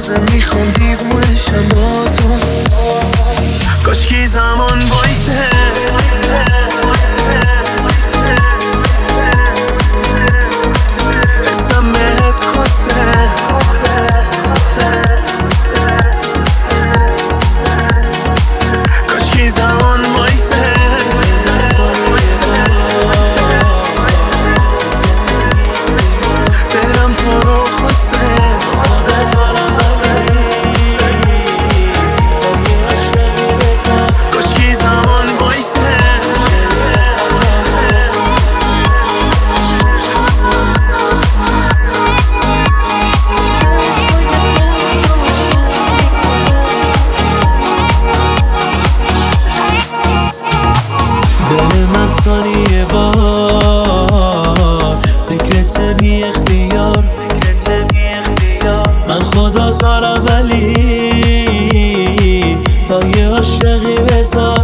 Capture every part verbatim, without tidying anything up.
لحظه میخوام دیوونشم با تو. کاشکی زمان وایسه حسم بهت خواسته. کاشکی زمان وایسه دلم تو رو خواسته. کاشکی زمان وایسه بین من ثانیه بار فکرت بی اختیار. من خدا زارم ولی پای عاشقی بذار.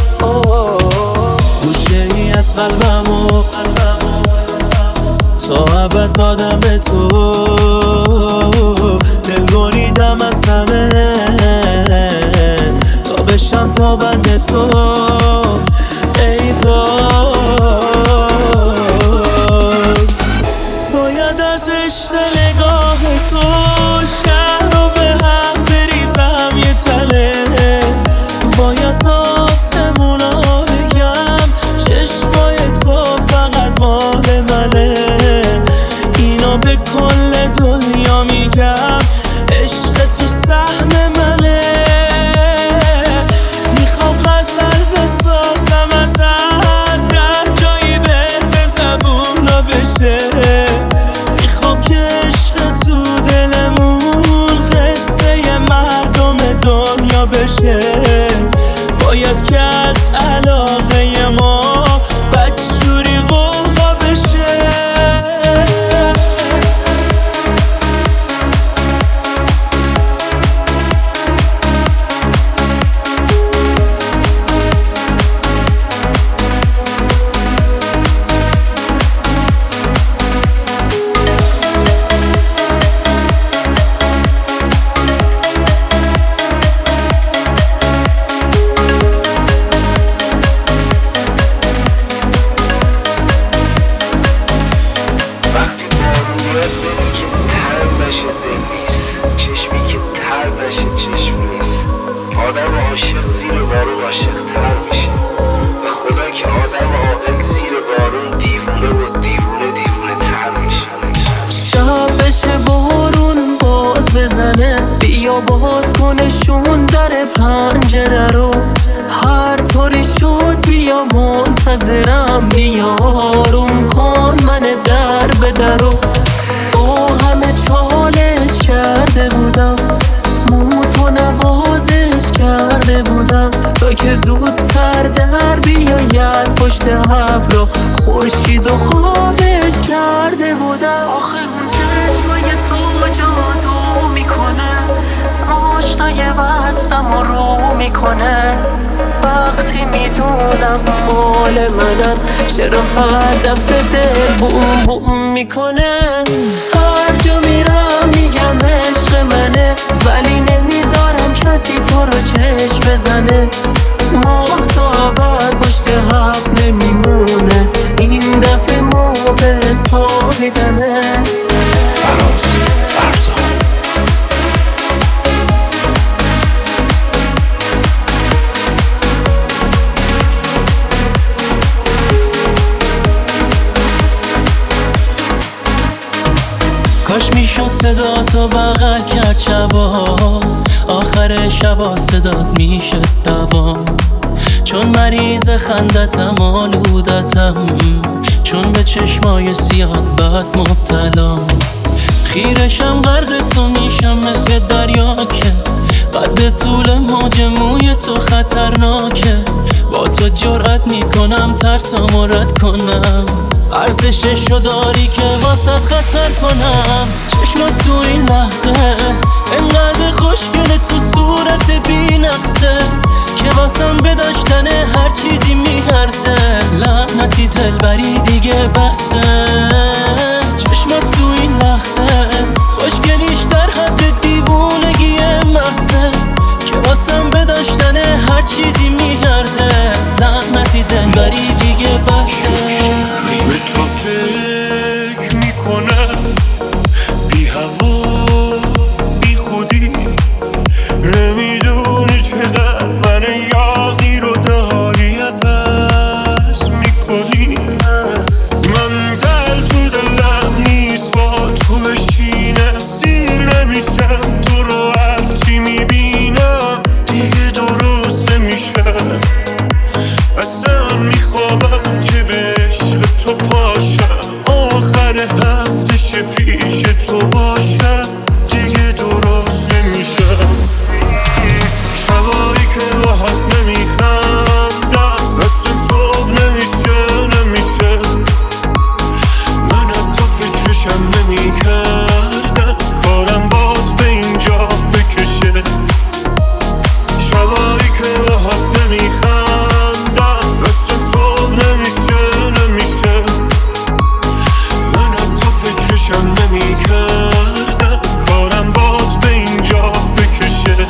گوشه ای از قلبمو تا ابد دادم به تو. دل بریدم از همه تا بشم پابند تو. ای وای باید از عشق نگاه تو شهر رو به هم بریزم یه تله. باید آسمونا بگم چشمای تو فقط مال منه. اینا به کل دنیا میگم عشق تو سهم منه. میخوام غزل بسازم ازت در جایی به زبونا بشه. میخوام که عشق تو دلمون قصه مردم دنیا بشه. باید که از علاقه ما بدجوری غوغا بشه. آدم عاشق زیر بارون عاشق تر میشه. به خدا که آدم عاقل زیر بارون دیوونه و دیوونه دیوونه تر میشه. شب بشه بارون باز بزنه بیا باز کنشون در پنجره رو. هر طوری شد بیا منتظرم بیا آروم کن من در به درو. با همه چالش کرده بودم موت و نوازش کرده بودم تا که زودتر در بیایی از پشت ابرا. خورشید و خوابش کرده بودم. آخه اون چشمای تو جادو میکنه آشنای وزدم و رو میکنه. وقتی میدونم مال منم چرا هر دفعه دل بوم بوم میکنه. هر جا میرم میگم عشق منه ولی نمیذارم کسی تو رو چشم بزنه. ماه تا ابد پشت حق نمیمونه این دفعه موقع تا میدنه. فراز فرزاد کاش میشد صدا تو بغل کرد شبا. آخر شبا صدات میشد دوام. چون مریض خندتم آلودتم چون به چشمای سیاه بد مبتلا. خیرشم غرق تو میشم مثل دریا که قد طول موج موی تو خطرناکه. با تو جرأت میکنم ترسامو رد کنم. ارزششو داری که واسط خطر کنم. چشمات تو این لحظه انقدر خوشگله تو صورت بی نقصه که واسم به داشتن هر چیزی میارزه. لعنتی دلبری دیگه بسه. چشمات تو این لحظه خوشگلیش در حد دیوونگی چیزی میارزه لعنتی دنبری دیگه بسه. به تو فکر میکنم بی هوا بی خودی، نمیدونی چقدر من یاقی رو داری عوض میکنی. من دل تو دلم نیست با تو بشینم، سیر نمیشم تو رو هرچی میبینم دیگه درست نمیشم. اصلا میخوابم که به عشق تو پاشم، آخر هفته پیش تو باشم دیگه درست نمیشم. شبایی که راحت نمیخندم مثل صبح نمیشه نمیشه، منم تو فکرشم نمیکردم کارم باد به اینجا بکشه. شبایی که راحت نمیخندم مثل صبح نمیشه نمیشه، منم تو فکرشم نمیکردم کارم باد به اینجا بکشه.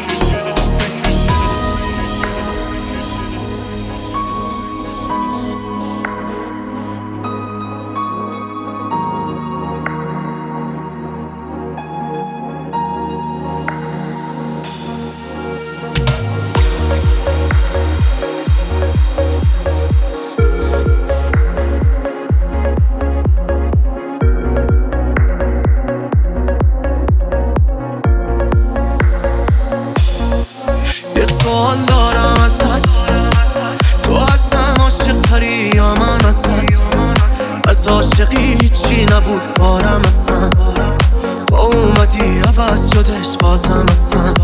یه سوال دارم ازت، تو ازم عاشق تری یا من ازت؟ از عاشقی هیچی نبود بارم اصلا، تو اومدی عوض شدش بازم اصلا.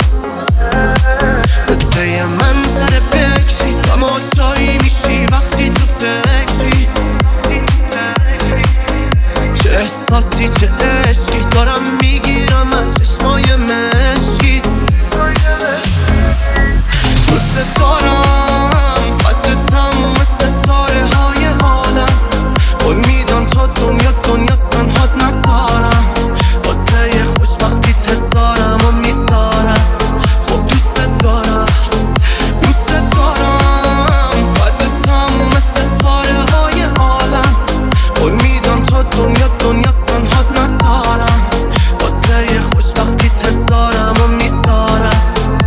قصه من سر بکری تماشایی میشی وقتی تو فکری، چه احساسی چه عشقی دارم میگیرم از چشمای مشکیت. دوست دارم قد تموم ستاره های عالم، خود میدم تا دنیا دنیا سنهات نزارم، واسه یه خوشبختی تزارم و میزارم. خب دوست دارم دوست دارم قد تموم ستاره های عالم، خود میدم تا دنیا دنیا سنهات نزارم، واسه یه خوشبختی تزارم و میزارم.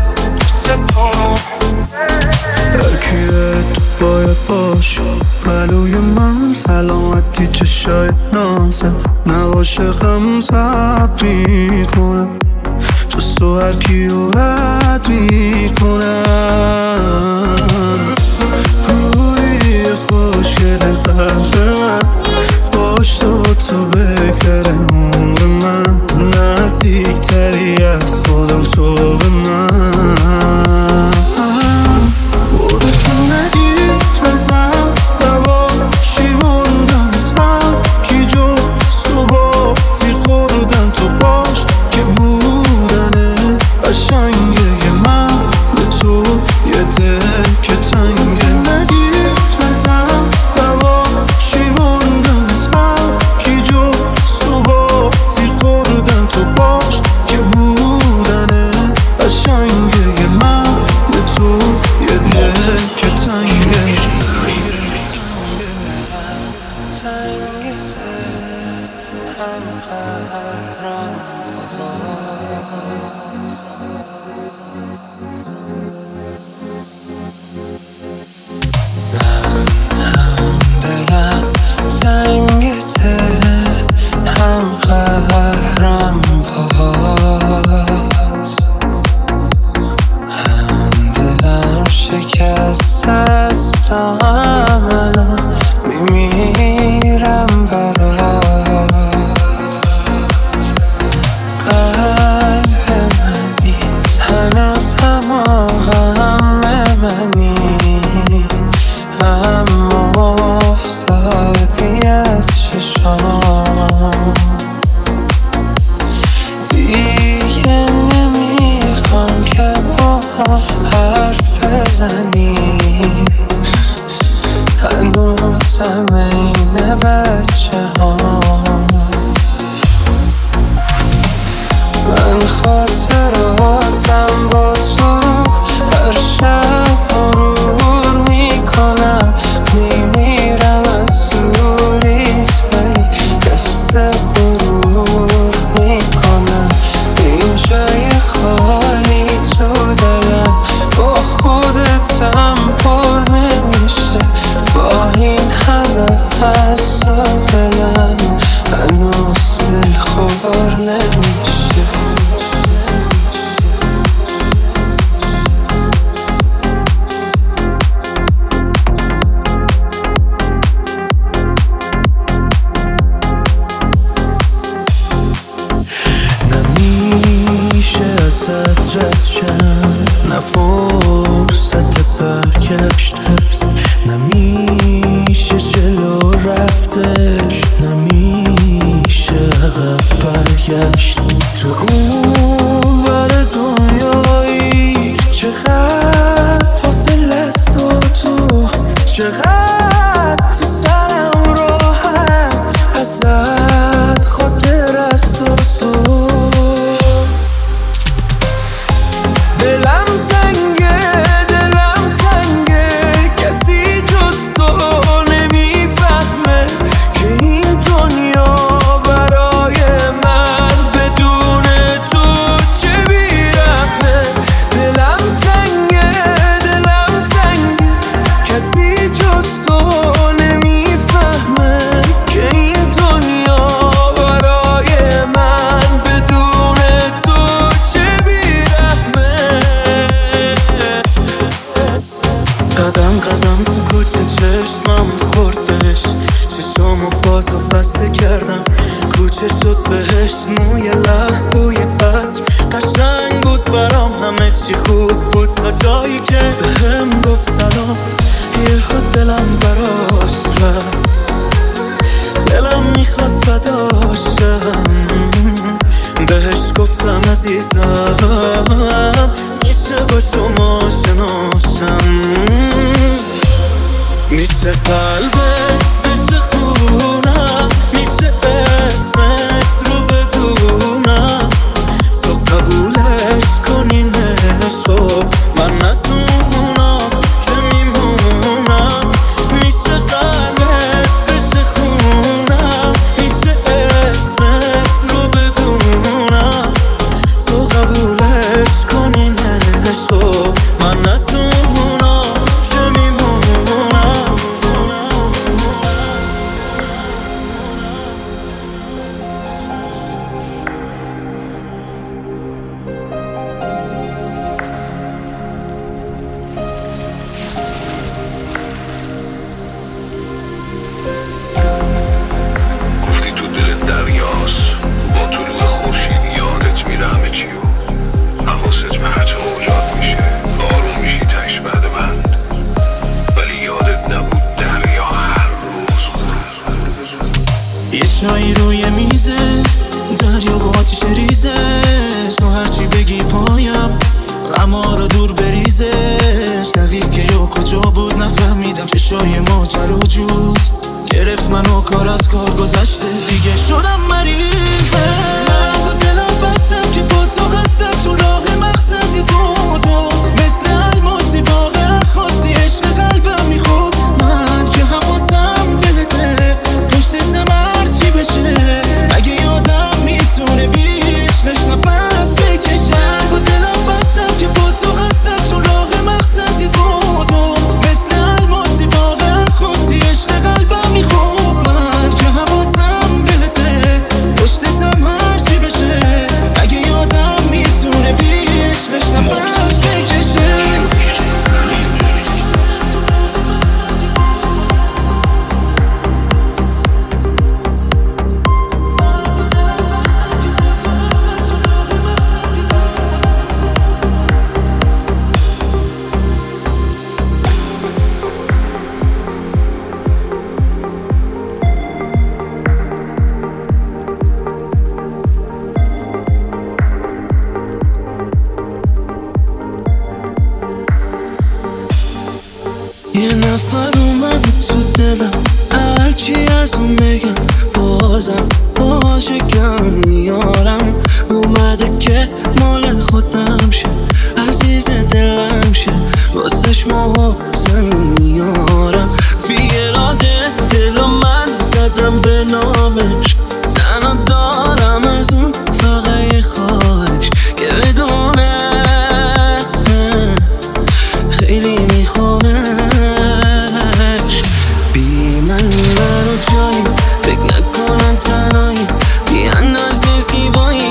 هرکیه تو باید باشه پلوی من، سلامتی چشای نازم نباشه غم زد میکنم، جز تو هرکیو رد میکنم. روی خوشگل قلب من باش تو تو بگذره عمر من، نزدیکتری از خودم تو به من. برو تو ندیر ازم نبا چی موندم از هم کی جو صبح زیر خوردن تو باش که بودنه قشنگه من به تو یه دل که تنگه. ندیر ازم نبا چی موندم از هم کی جو صبح زیر خوردن تو باش که بودنه قشنگه من به تو یه دل که تنگه. دلم تنگته هم قهرم باهات، هم دلم شکست است هنوز میمیرم برات. قلب منی هنوز همه غم منی، اما افتادی از چشام. دیگه نمیخوام که با حرف بزنی، هنوزم این بچه ها. من خاطراتم با تو هر شب نه فرصت برگشت هست، نمیشه جلو رفتش، نمیشه عقب برگشت. تو اون ور دنیایی چقدر فاصله است و تو چقدر تو سرم راهم، ازت خاطر است و سو دلم تنگه دلم تنگه کسی جز تو نمیفهمه که این دنیا برای من بدون تو چه بیرحمه. دلم تنگه دلم تنگه کسی جز تو نمیفهمه که این دنیا برای من بدون تو چه بیرحمه. قدم قدم تو کوچه چشمم خوردش، چشامو باز و بسته کردم، کوچه شد بهش موی لخ بوی عطر، قشنگ بود برام همه چی خوب بود تا جایی که بهم گفت سلام. یه دلم براش رفت، دلم میخواست بداشتم، بهش گفتم عزیزم میشه با شما شناشم، میشه قلبت بشه خونم، میشه اسمت رو بدونم، تو قبولش کنین عشقو من از اونا که میمونم. میشه قلبت بشه خونم، میشه اسمت رو بدونم، تو قبولش کنین عشقو من از اونا که میمونم. گفتی تو دل دریاست، با طلوع خورشید یادت میره همه چیو، حواست به هرچه موجاد میشه، آروم میشی تش بعد من، ولی یادت نبود دریا هر روز یه چایی روی میزه، دریا با آتیش ریزه، تو هرچی بگی پایم غما رو دور بریزش. دقیق که یا کجا بود نفهمیدم، چشای ماجرا جود گرفت منو، کار از کار گذشته دیگه شدم مریضه. من با دلم بستم که با تو هستم، تو راه مقصدی تو تو مثل الماسی واقعا خاصی، عشق قلبم میخوب من که حواسم بهته، پشتتم هرچی بشه اگه یادم میتونه بیشقش نفس بکشم. با دلم بستم که با تو هستم، تو راه مقصدی تو تو مثل الماسی واقعا خاصی، عشق قلبم میخوب من که حواسم بهته، پشتتم هرچی بشه اگه یادم میتونه بیشقش نفس بکشه. یه نفر اومده تو دلم، هرچی از اون بگم بازم باشه کم میارم، اومده که مال خودم شه، عزیز دلم شه، واسش ماه زمین میارم. بی اراده دلو من زدم به نامش، تنها دارم از اون فقط یه خواهش که بدونه خیلی میخوامش. بی من منو جایی فکر نکنم تنهایی، بی اندازه زیبایی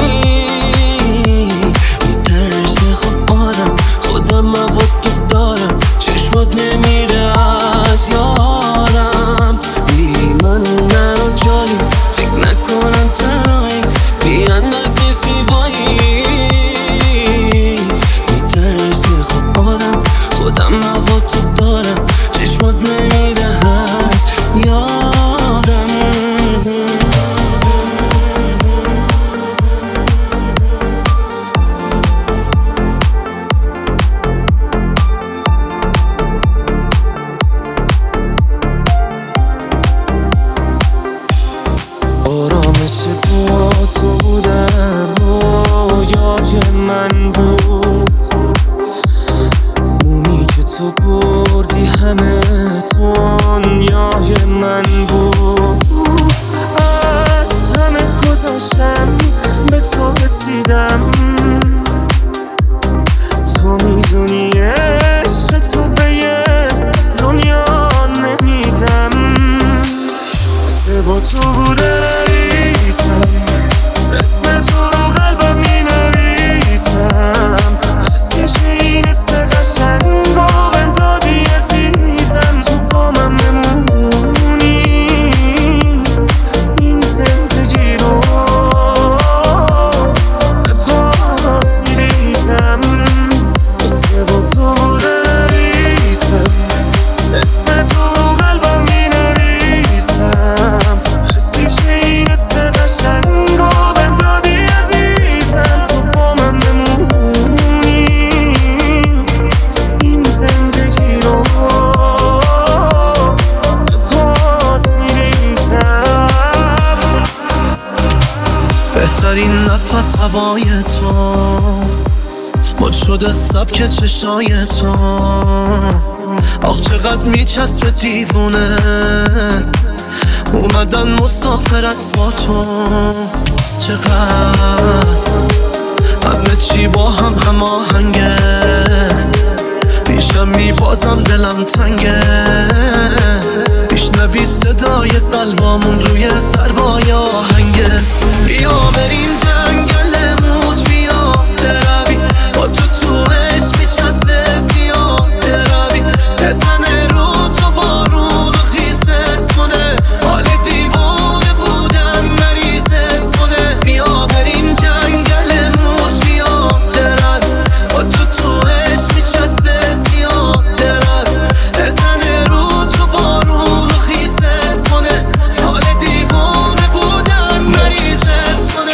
میترسه خب آدم، خودم مواد تو دارم، چشمات نمیره از یادم. بی من هوای تو، مد شده سبک چشای تو. آخ چقدر میچسبه دیوونه اومدن مسافرت با تو. چقدر همه چی با هم هماهنگه، پیشم میبازم دلم تنگه. میشنوی صدای قلبامون روی سربای آهنگه. بیا بریم جنگلمون، بیا بروی با تو تو عشق میچسبه زیاد بروی. بزنه رو تو بارون خیست کنه، حال دیوانه بودن مریضت کنه. بیا بریم جنگلمون، بیا بروی با تو تو عشق میچسبه زیاد بروی. بزنه رو تو بارون خیست کنه، حال دیوانه بودن مریضت کنه.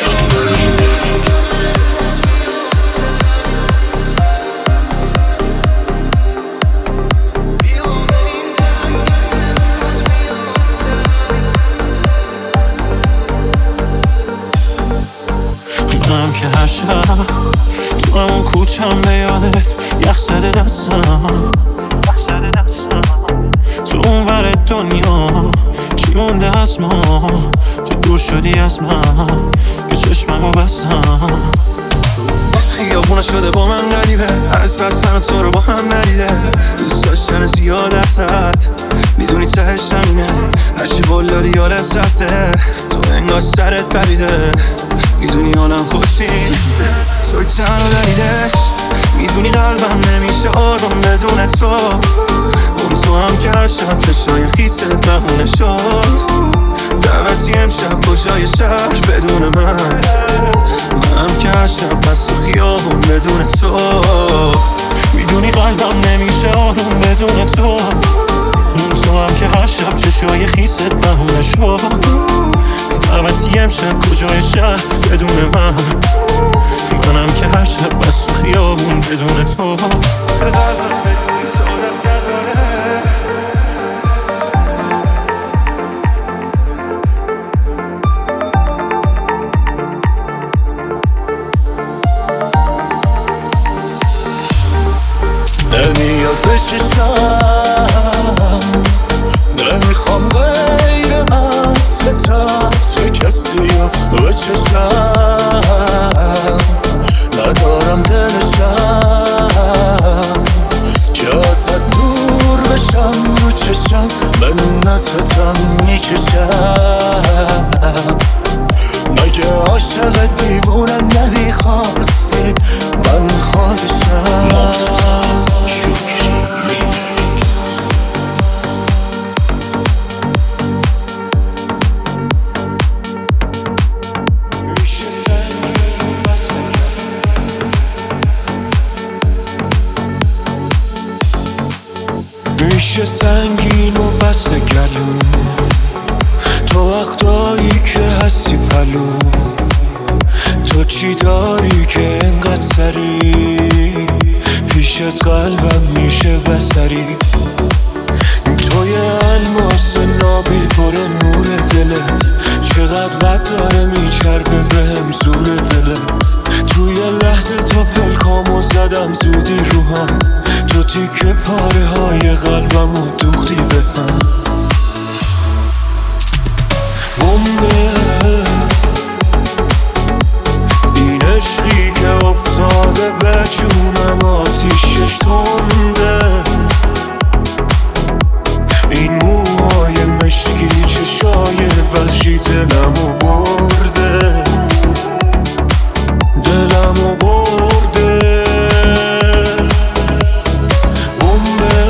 منم که هر شب تو همون کوچم به یادت یخ زده دستم. تو اون ور دنیا چی مونده از ما که دور شدی از من که چشممو بستم. خیابونه شده با من غریبه، از بس من و تو رو با هم ندیده. دوست داشتن زیاد ازت میدونی تهش همینه، هرچی قول دادی یادت رفته تو انگار سرت پریده. میدونی حالم خوشین توی تن و دلیلش، میدونی قلبم نمیشه آروم بدون تو. اون تو هم که هر شب چشای خیست بهونه شد. دعوتی امشب کجای شهر بدون من، منم که هر شب پس تو خیابون بدون تو. میدونی قلبم نمیشه آروم بدون تو. اون تو هم که هر شب چشای خیست بهونه شد. دعوتی امشب کجای شهر بدون من، منم که هر شب بس تو خیابون بدون تو. قلبم بدون تو آدم نداره. نمیاد بششم، نمیخوام غیر عطر چه کسی رو بچشم. ندارم دلشم که ازت دور بشم، رو چشم منتتم میکشم. مگه عاشق دیوونه نمیخواستی من خواهشم. میشه سنگین و بسته گلو، تو وقتایی که هستی پلو. تو چی داری که انقدر سری پیشت قلبم میشه بسری. توی الماس نابی پر نور دلت، چقدر بد داره میچربه بهم زور دلت. توی لحظه تا پلکامو زدم زودی روحم، تو تیکه پاره های قلبمو دوختی به هم. بمبه این عشقی که افتاده به جونم آتیشش تنده. این موهای مشکی چشای وحشی دلمو برده، دلمو برده. بمبه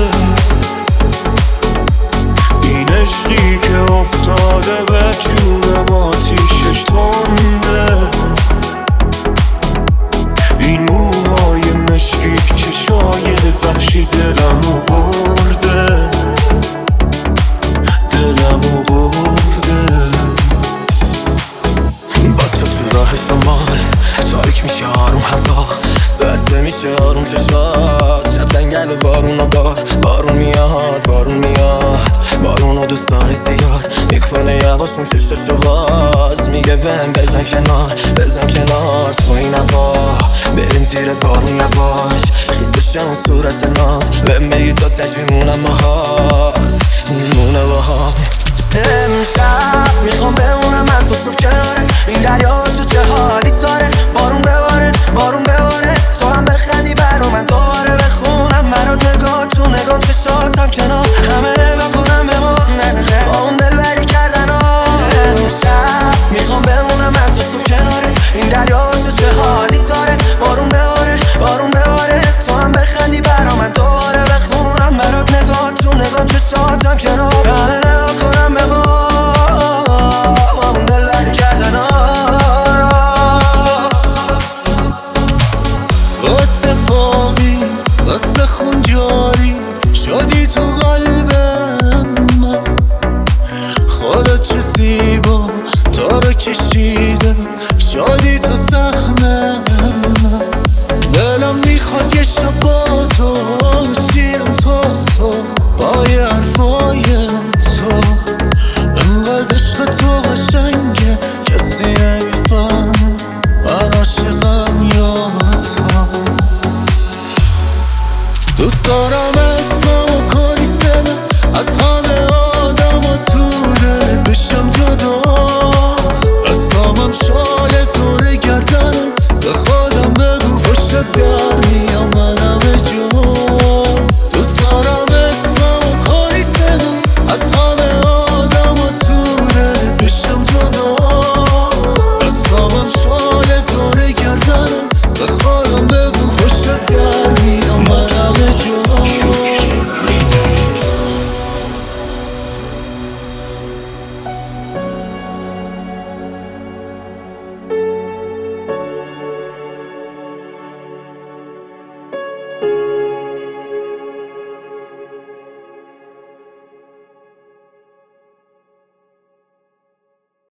این عشقی که افتاده به جونم آتیشش تنده. این موهای مشکی چشای وحشی دلمو برده، دلمو برده. با تو تو راه شمال تاریک میشه آروم هوا، بسته میشه آروم چشات. شب جنگل و بارون و باد، بارون میاد بارون میاد. بارون و دوست داری زیاد میکنه لباشون چششو باز میگه بهم بزن کنار بزن کنار تو این هوا بریم زیر بارون یواش خیز بشه اون صورت ناز بهم بگی تا تش میمونم باهات میمونه باهام امشب میخوام بمونم من تو صبح کناره این دریا تو چه حالی داره بارون بباره بارون بباره تو هم بخندی برا من دوباره بخونم برات نگاه تو نگام چشاتم کنار همه نگاه کنم به ما با اون دل بری کردن ها امشب میخوام بمونم من تو صبح کناره این دریا تو چه حالی داره بارون بباره بارون بباره تو هم بخندی برا من دوباره بخونم برات نگاه تو نگام چشاتم کنار همه نگاه کنم به ما با اون دل بری کردن ها تو اتفاقی واسه خون جاری شدی تو قلبم من خدا چه زیبا تو رو کشیده شدی تو سهمم دلم میخواد یه شب با تو شیرم تا صبح با یه حرفای تو انقدر عشق تو قشنگه کسی نمیفهمه من عاشقم یا تو دوست دارم اسم